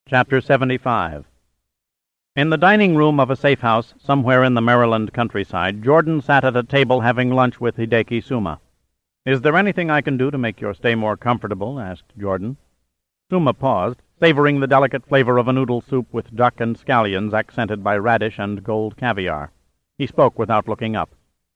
Chapter 75. In the dining room of a safe house somewhere in the Maryland countryside, Jordan sat at a table having lunch with Hideki Suma. "Is there anything I can do to make your stay more comfortable?" asked Jordan. Suma paused, savoring the delicate flavor of a noodle soup with duck and scallions accented by radish and gold caviar. He spoke without looking up.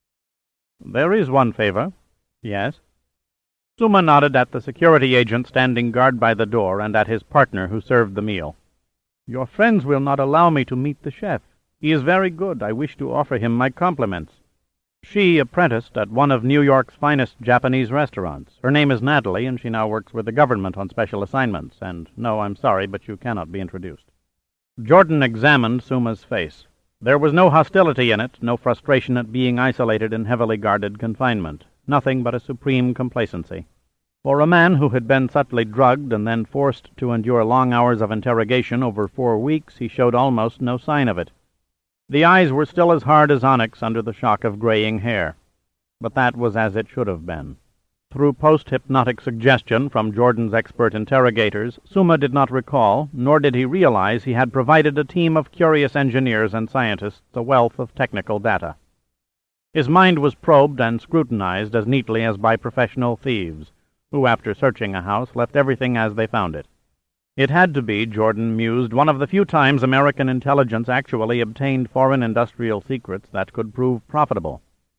"There is one favor." "Yes?" Suma nodded at the security agent standing guard by the door and at his partner who served the meal. "Your friends will not allow me to meet the chef. He is very good. I wish to offer him my compliments. She apprenticed at one of New York's finest Japanese restaurants. Her name is Natalie, and she now works with the government on special assignments. And no, I'm sorry, but you cannot be introduced." Jordan examined Suma's face. There was no hostility in it, no frustration at being isolated in heavily guarded confinement. Nothing but a supreme complacency. For a man who had been subtly drugged and then forced to endure long hours of interrogation over 4 weeks, he showed almost no sign of it. The eyes were still as hard as onyx under the shock of graying hair. But that was as it should have been. Through post-hypnotic suggestion from Jordan's expert interrogators, Suma did not recall, nor did he realize he had provided a team of curious engineers and scientists a wealth of technical data. His mind was probed and scrutinized as neatly as by professional thieves, who, after searching a house, left everything as they found it. It had to be, Jordan mused, one of the few times American intelligence actually obtained foreign industrial secrets that could prove profitable.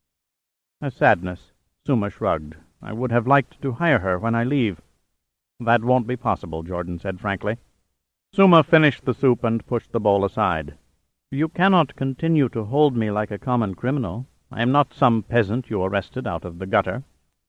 A sadness. Suma shrugged. "I would have liked to hire her when I leave." "That won't be possible," Jordan said frankly. Suma finished the soup and pushed the bowl aside. "You cannot continue to hold me like a common criminal. I am not some peasant you arrested out of the gutter.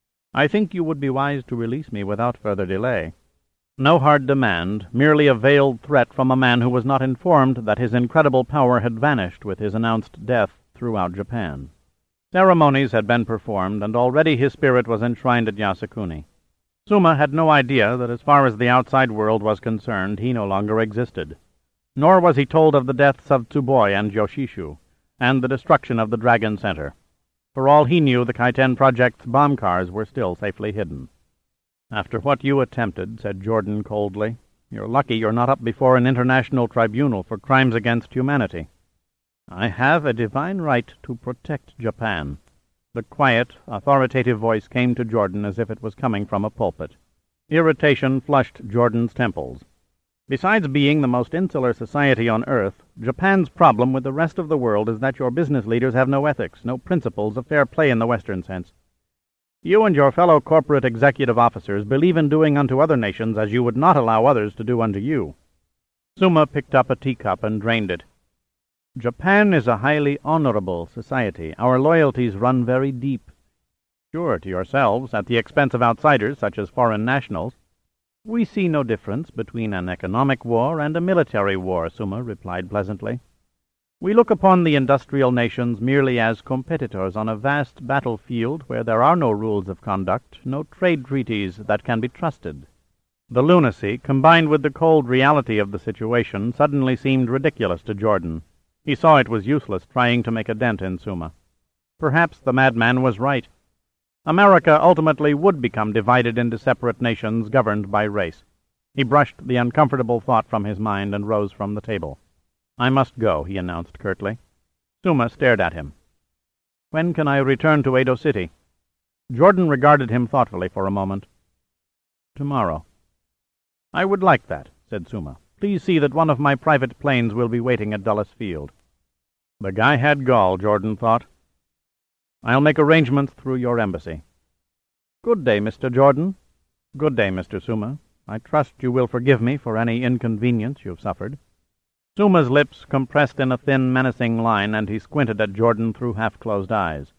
I think you would be wise to release me without further delay." No hard demand, merely a veiled threat from a man who was not informed that his incredible power had vanished with his announced death throughout Japan. Ceremonies had been performed, and already his spirit was enshrined at Yasukuni. Suma had no idea that as far as the outside world was concerned, he no longer existed. Nor was he told of the deaths of Tsuboi and Yoshishu, and the destruction of the Dragon Center. For all he knew, the Kaiten Project's bomb cars were still safely hidden. "After what you attempted," said Jordan coldly, "you're lucky you're not up before an international tribunal for crimes against humanity." "I have a divine right to protect Japan." The quiet, authoritative voice came to Jordan as if it was coming from a pulpit. Irritation flushed Jordan's temples. Besides being the most insular society on earth, Japan's problem with the rest of the world is that your business leaders have no ethics, no principles of fair play in the Western sense. You and your fellow corporate executive officers believe in doing unto other nations as you would not allow others to do unto you. Suma picked up a teacup and drained it. "Japan is a highly honorable society. Our loyalties run very deep." "Sure, to yourselves, at the expense of outsiders, such as foreign nationals." "We see no difference between an economic war and a military war," Suma replied pleasantly. "We look upon the industrial nations merely as competitors on a vast battlefield where there are no rules of conduct, no trade treaties that can be trusted." The lunacy, combined with the cold reality of the situation, suddenly seemed ridiculous to Jordan. He saw it was useless trying to make a dent in Suma. Perhaps the madman was right. America ultimately would become divided into separate nations governed by race. He brushed the uncomfortable thought from his mind and rose from the table. "I must go," he announced curtly. Suma stared at him. "When can I return to Edo City?" Jordan regarded him thoughtfully for a moment. "Tomorrow." "I would like that," said Suma. "Please see that one of my private planes will be waiting at Dulles Field." The guy had gall, Jordan thought. "I'll make arrangements through your embassy." "Good day, Mr. Jordan." "Good day, Mr. Suma. I trust you will forgive me for any inconvenience you've suffered." Suma's lips compressed in a thin, menacing line, and he squinted at Jordan through half-closed eyes.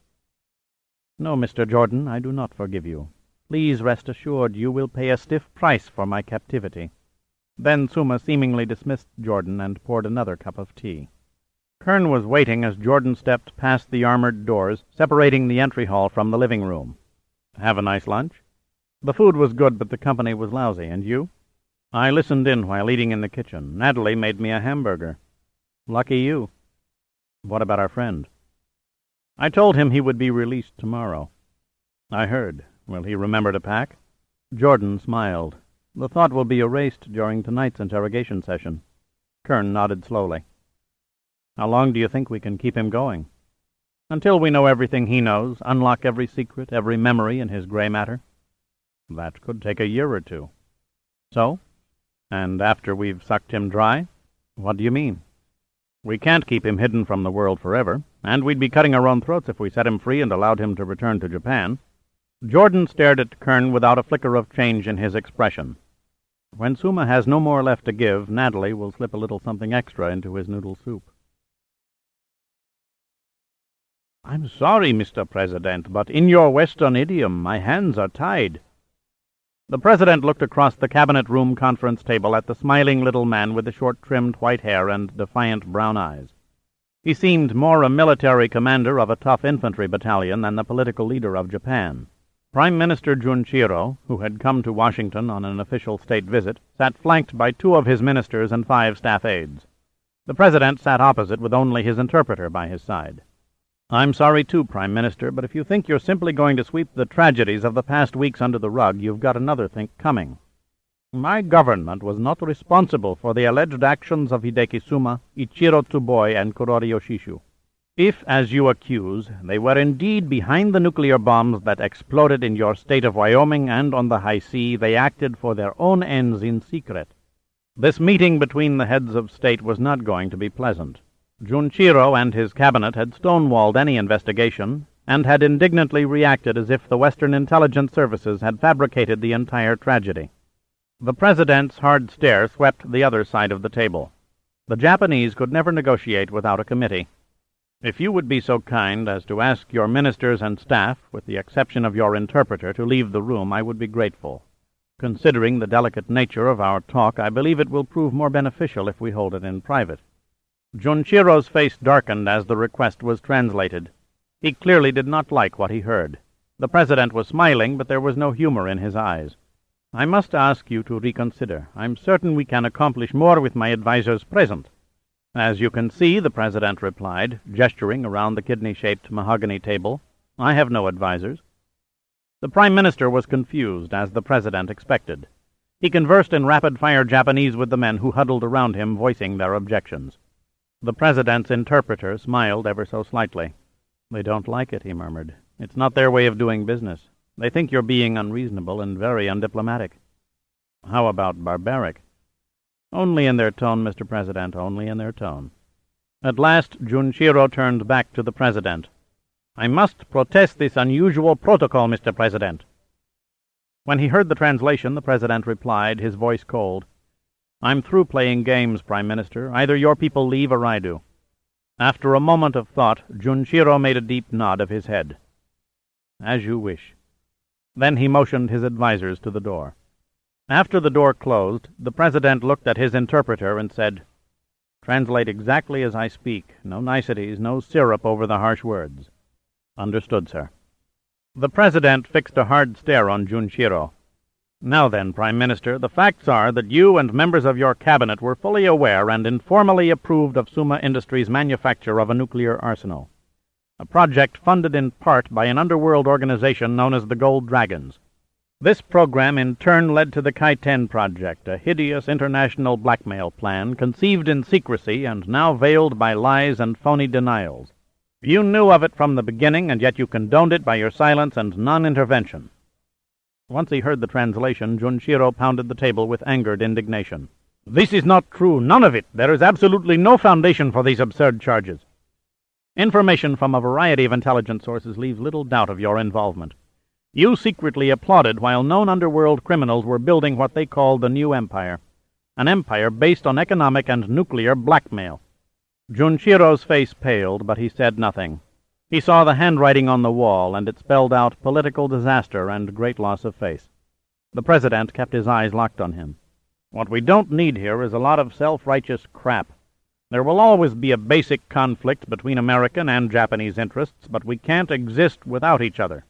"No, Mr. Jordan, I do not forgive you. Please rest assured you will pay a stiff price for my captivity." Then Suma seemingly dismissed Jordan and poured another cup of tea. Kern was waiting as Jordan stepped past the armored doors, separating the entry hall from the living room. "Have a nice lunch?" "The food was good, but the company was lousy. And you?" "I listened in while eating in the kitchen. Natalie made me a hamburger." "Lucky you." "What about our friend?" "I told him he would be released tomorrow." "I heard. Will he remember to pack?" Jordan smiled. The thought will be erased during tonight's interrogation session. Kern nodded slowly. How long do you think we can keep him going? Until we know everything he knows, unlock every secret, every memory in his gray matter? That could take a year or two. So? And after we've sucked him dry? What do you mean? We can't keep him hidden from the world forever, and we'd be cutting our own throats if we set him free and allowed him to return to Japan. Jordan stared at Kern without a flicker of change in his expression. When Suma has no more left to give, Natalie will slip a little something extra into his noodle soup. I'm sorry, Mr. President, but in your Western idiom, my hands are tied. The President looked across the cabinet room conference table at the smiling little man with the short-trimmed white hair and defiant brown eyes. He seemed more a military commander of a tough infantry battalion than the political leader of Japan. Prime Minister Junichiro, who had come to Washington on an official state visit, sat flanked by 2 of his ministers and 5 staff aides. The President sat opposite with only his interpreter by his side. I'm sorry, too, Prime Minister, but if you think you're simply going to sweep the tragedies of the past weeks under the rug, you've got another think coming. My government was not responsible for the alleged actions of Hideki Suma, Ichiro Tsuboi, and Kurori Yoshishu. If, as you accuse, they were indeed behind the nuclear bombs that exploded in your state of Wyoming and on the high sea, they acted for their own ends in secret. This meeting between the heads of state was not going to be pleasant. Junichiro and his cabinet had stonewalled any investigation and had indignantly reacted as if the Western intelligence services had fabricated the entire tragedy. The President's hard stare swept the other side of the table. The Japanese could never negotiate without a committee. If you would be so kind as to ask your ministers and staff, with the exception of your interpreter, to leave the room, I would be grateful. Considering the delicate nature of our talk, I believe it will prove more beneficial if we hold it in private. Junichiro's face darkened as the request was translated. He clearly did not like what he heard. The President was smiling, but there was no humor in his eyes. I must ask you to reconsider. I'm certain we can accomplish more with my advisers present. As you can see, the President replied, gesturing around the kidney-shaped mahogany table, I have no advisers. The Prime Minister was confused, as the President expected. He conversed in rapid-fire Japanese with the men who huddled around him, voicing their objections. The President's interpreter smiled ever so slightly. They don't like it, he murmured. It's not their way of doing business. They think you're being unreasonable and very undiplomatic. How about barbaric? Only in their tone, Mr. President, only in their tone. At last, Junichiro turned back to the President. I must protest this unusual protocol, Mr. President. When he heard the translation, the President replied, his voice cold. I'm through playing games, Prime Minister. Either your people leave or I do. After a moment of thought, Junichiro made a deep nod of his head. As you wish. Then he motioned his advisers to the door. After the door closed, the President looked at his interpreter and said, Translate exactly as I speak. No niceties, no syrup over the harsh words. Understood, sir. The President fixed a hard stare on Junichiro. Now then, Prime Minister, the facts are that you and members of your cabinet were fully aware and informally approved of Suma Industries' manufacture of a nuclear arsenal, a project funded in part by an underworld organization known as the Gold Dragons. This program in turn led to the Kaiten Project, a hideous international blackmail plan conceived in secrecy and now veiled by lies and phony denials. You knew of it from the beginning, and yet you condoned it by your silence and non-intervention. Once he heard the translation, Junichiro pounded the table with angered indignation. This is not true, none of it. There is absolutely no foundation for these absurd charges. Information from a variety of intelligence sources leaves little doubt of your involvement. You secretly applauded while known underworld criminals were building what they called the New Empire, an empire based on economic and nuclear blackmail. Junichiro's face paled, but he said nothing. He saw the handwriting on the wall, and it spelled out political disaster and great loss of face. The President kept his eyes locked on him. What we don't need here is a lot of self-righteous crap. There will always be a basic conflict between American and Japanese interests, but we can't exist without each other.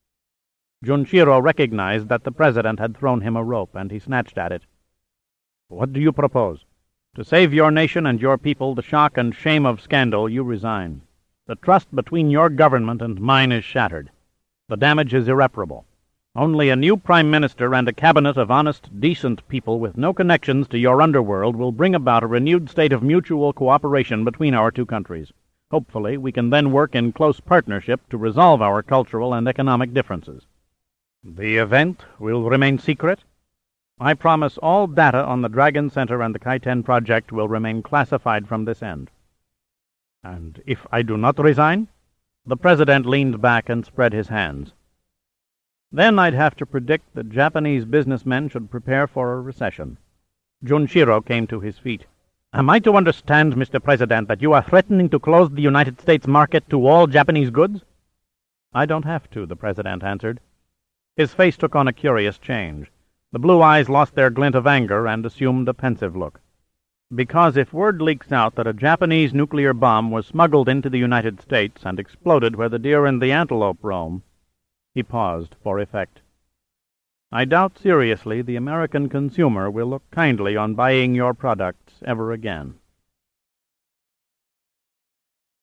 Junichiro recognized that the President had thrown him a rope, and he snatched at it. What do you propose? To save your nation and your people the shock and shame of scandal, you resign. The trust between your government and mine is shattered. The damage is irreparable. Only a new prime minister and a cabinet of honest, decent people with no connections to your underworld will bring about a renewed state of mutual cooperation between our two countries. Hopefully, we can then work in close partnership to resolve our cultural and economic differences. The event will remain secret. I promise all data on the Dragon Center and the Kai-10 project will remain classified from this end. And if I do not resign? The President leaned back and spread his hands. Then I'd have to predict that Japanese businessmen should prepare for a recession. Junshiro came to his feet. Am I to understand, Mr. President, that you are threatening to close the United States market to all Japanese goods? I don't have to, the President answered. His face took on a curious change. The blue eyes lost their glint of anger and assumed a pensive look. Because if word leaks out that a Japanese nuclear bomb was smuggled into the United States and exploded where the deer and the antelope roam... He paused for effect. I doubt seriously the American consumer will look kindly on buying your products ever again.